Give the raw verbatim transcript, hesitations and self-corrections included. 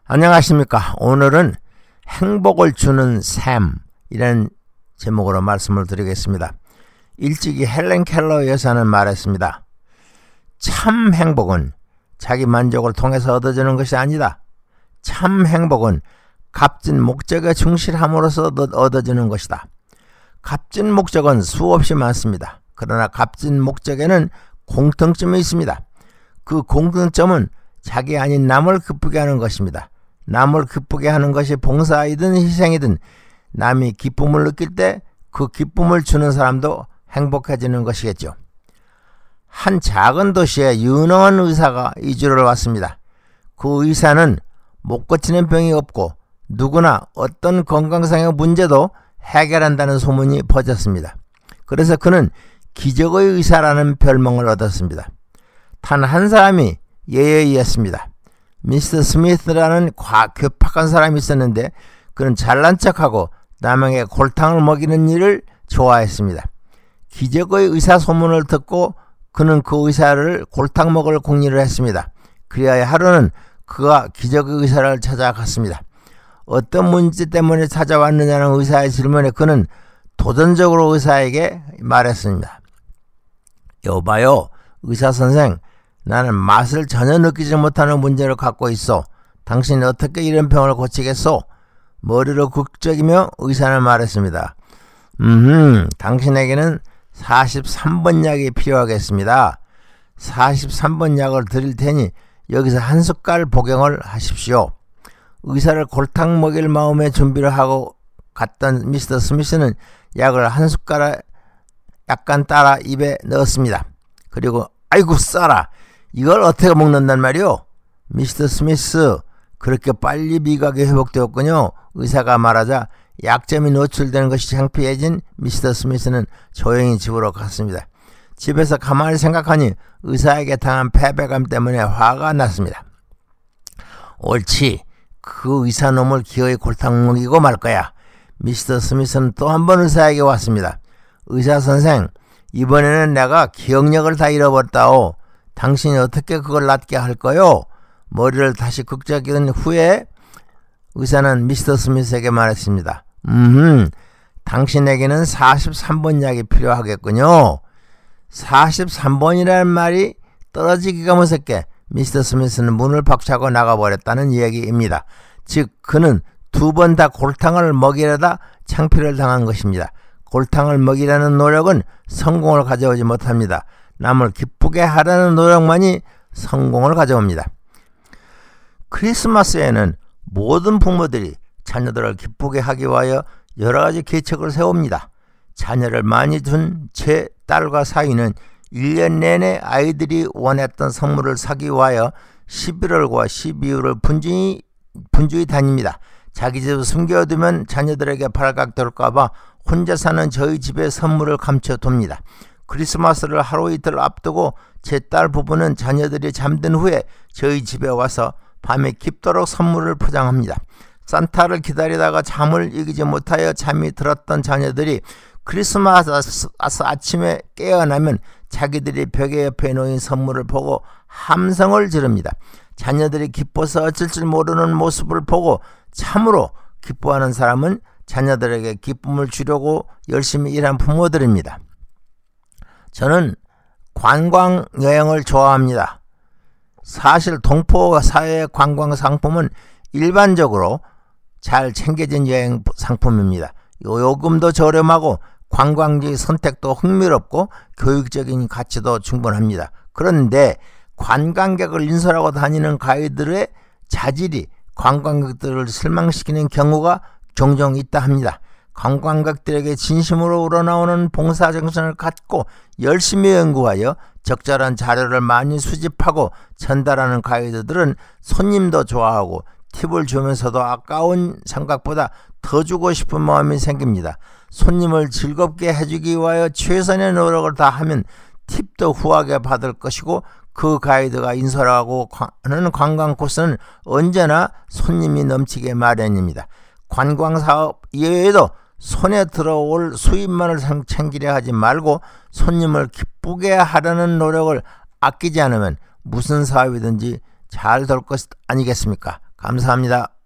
안녕하십니까. 오늘은 행복을 주는 샘이라는 제목으로 말씀을 드리겠습니다. 일찍이 헬렌 켈러 여사는 말했습니다. 참 행복은 자기 만족을 통해서 얻어지는 것이 아니다. 참 행복은 값진 목적에 충실함으로써 얻어지는 것이다. 값진 목적은 수없이 많습니다. 그러나 값진 목적에는 공통점이 있습니다. 그 공통점은 자기 아닌 남을 기쁘게 하는 것입니다. 남을 기쁘게 하는 것이 봉사이든 희생이든 남이 기쁨을 느낄 때 그 기쁨을 주는 사람도 행복해지는 것이겠죠. 한 작은 도시에 유능한 의사가 이주를 왔습니다. 그 의사는 못 고치는 병이 없고 누구나 어떤 건강상의 문제도 해결한다는 소문이 퍼졌습니다. 그래서 그는 기적의 의사라는 별명을 얻었습니다. 단 한 사람이 예의였습니다. 미스터 스미스라는 과격한 사람이 있었는데 그는 잘난 척하고 남에게 골탕을 먹이는 일을 좋아했습니다. 기적의 의사 소문을 듣고 그는 그 의사를 골탕 먹을 공리를 했습니다. 그리하여 하루는 그가 기적의 의사를 찾아갔습니다. 어떤 문제 때문에 찾아왔느냐는 의사의 질문에 그는 도전적으로 의사에게 말했습니다. 여봐요, 의사선생, 나는 맛을 전혀 느끼지 못하는 문제를 갖고 있어. 당신이 어떻게 이런 병을 고치겠소? 머리로 극적이며 의사는 말했습니다. 음, 당신에게는 사십삼 번 약이 필요하겠습니다. 사십삼 번 약을 드릴 테니 여기서 한 숟갈 복용을 하십시오. 의사를 골탕 먹일 마음에 준비를 하고 갔던 미스터 스미스는 약을 한 숟가락 약간 따라 입에 넣었습니다. 그리고 아이고 싸라, 이걸 어떻게 먹는단 말이오? 미스터 스미스, 그렇게 빨리 미각이 회복되었군요. 의사가 말하자 약점이 노출되는 것이 창피해진 미스터 스미스는 조용히 집으로 갔습니다. 집에서 가만히 생각하니 의사에게 당한 패배감 때문에 화가 났습니다. 옳지, 그 의사놈을 기어이 골탕 먹이고 말 거야. 미스터 스미스는 또 한 번 의사에게 왔습니다. 의사 선생, 이번에는 내가 기억력을 다 잃어버렸다오. 당신이 어떻게 그걸 낫게 할 거요? 머리를 다시 극적인 후에 의사는 미스터 스미스에게 말했습니다. 음, 당신에게는 사십삼 번 약이 필요하겠군요. 사십삼 번이라는 말이 떨어지기가 무섭게 미스터 스미스는 문을 박차고 나가버렸다는 이야기입니다. 즉 그는 두 번 다 골탕을 먹이려다 창피를 당한 것입니다. 골탕을 먹이려는 노력은 성공을 가져오지 못합니다. 남을 기쁘게 하려는 노력만이 성공을 가져옵니다. 크리스마스에는 모든 부모들이 자녀들을 기쁘게 하기 위하여 여러 가지 계책을 세웁니다. 자녀를 많이 둔 제 딸과 사위는 일 년 내내 아이들이 원했던 선물을 사기 위하여 십일월과 십이월을 분주히, 분주히 다닙니다. 자기 집을 숨겨두면 자녀들에게 발각될까봐 혼자 사는 저희 집에 선물을 감춰둡니다. 크리스마스를 하루 이틀 앞두고 제 딸 부부는 자녀들이 잠든 후에 저희 집에 와서 밤에 깊도록 선물을 포장합니다. 산타를 기다리다가 잠을 이기지 못하여 잠이 들었던 자녀들이 크리스마스 아침에 깨어나면 자기들이 벽에 옆에 놓인 선물을 보고 함성을 지릅니다. 자녀들이 기뻐서 어쩔 줄 모르는 모습을 보고 참으로 기뻐하는 사람은 자녀들에게 기쁨을 주려고 열심히 일한 부모들입니다. 저는 관광 여행을 좋아합니다. 사실 동포 사회의 관광 상품은 일반적으로 잘 챙겨진 여행 상품입니다. 요금도 저렴하고 관광지 선택도 흥미롭고 교육적인 가치도 충분합니다. 그런데 관광객을 인솔하고 다니는 가이드들의 자질이 관광객들을 실망시키는 경우가 종종 있다 합니다. 관광객들에게 진심으로 우러나오는 봉사정신을 갖고 열심히 연구하여 적절한 자료를 많이 수집하고 전달하는 가이드들은 손님도 좋아하고 팁을 주면서도 아까운 생각보다 더 주고 싶은 마음이 생깁니다. 손님을 즐겁게 해주기 위하여 최선의 노력을 다하면 팁도 후하게 받을 것이고 그 가이드가 인솔하고 하는 관광 코스는 언제나 손님이 넘치게 마련입니다. 관광사업 이외에도 손에 들어올 수입만을 챙기려 하지 말고 손님을 기쁘게 하려는 노력을 아끼지 않으면 무슨 사업이든지 잘 될 것 아니겠습니까? 감사합니다.